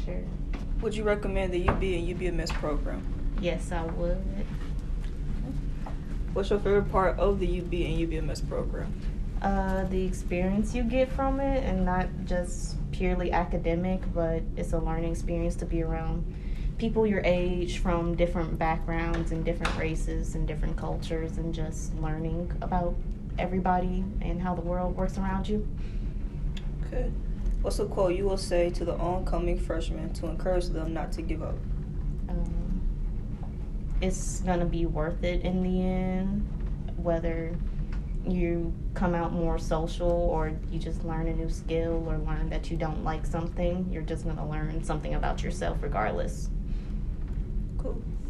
sure. Would you recommend the UB and UBMS program? Yes, I would. What's your favorite part of the UB and UBMS program? The experience you get from it, and not just purely academic, but it's a learning experience to be around people your age from different backgrounds and different races and different cultures, and just learning about everybody and how the world works around you. Okay. What's a quote you will say to the oncoming freshmen to encourage them not to give up? It's gonna be worth it in the end, whether you come out more social or you just learn a new skill or learn that you don't like something. You're just gonna learn something about yourself regardless. Cool.